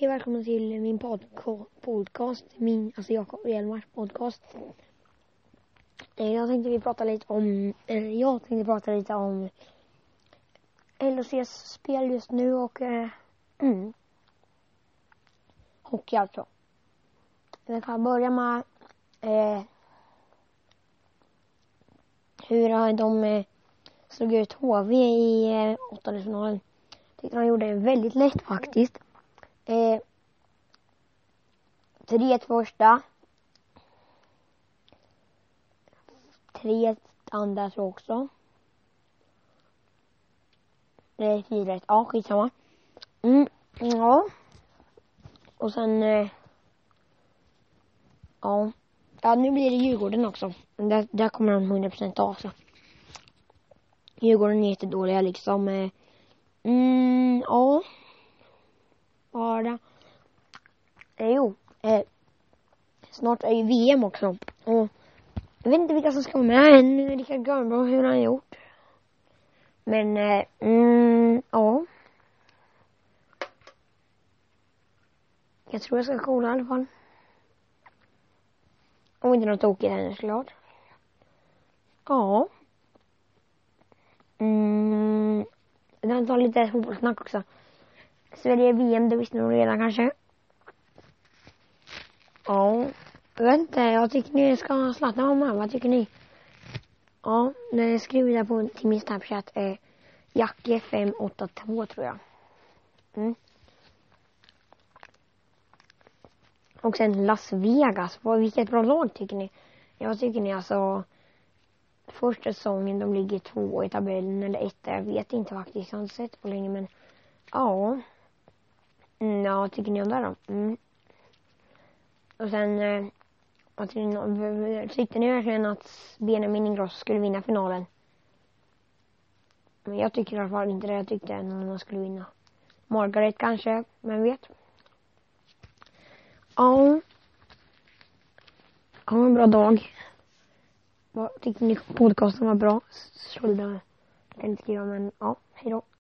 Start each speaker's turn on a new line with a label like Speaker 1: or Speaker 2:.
Speaker 1: Hej, välkommen till min podcast. Alltså Jakob Hjelmars podcast. Jag tänkte prata lite om LHCs spel just nu och hockey alltså. Jag kan börja med hur de slog ut HV i åttondelsfinalen. Tyckte de gjorde det väldigt lätt faktiskt. 3-1 första. 3-1 andra så också. 4-1. Ja, skitsamma. Ja. Och sen ja, nu blir det Djurgården också. Där kommer de 100% av så. Djurgården är jättedåliga liksom. Ja. Bara. Snart är ju VM också. Och jag vet inte vilka som ska vara med. Nu är Rickard Görnbro, hur han gjort. Men ja. Jag tror jag ska kolla i alla fall. Om inte något tokigt ännu såklart. Ja. Jag tar lite fotbollssnack också. Sverige VM, det visste nog redan kanske. Ja. Jag vet inte, jag tycker ni ska slatta om här. Vad tycker ni? Ja, skriv där till min Snapchat. Jacke582 tror jag. Och sen Las Vegas. Vilket bra lag tycker ni? Jag tycker ni alltså. Första säsongen de ligger 2 i tabellen eller 1. Jag vet inte faktiskt. Jag har inte sett på länge men. Ja. Ja, tycker ni om det då? Och sen. Tyckte ni verkligen att Benjamin Ingrosso skulle vinna finalen? Men jag tycker i alla fall inte det. Jag tyckte att någon skulle vinna. Margaret kanske, men vet. Ja. Ha en bra dag. Vad tyckte ni podcasten var bra? Så jag kan inte skriva men ja, hej då.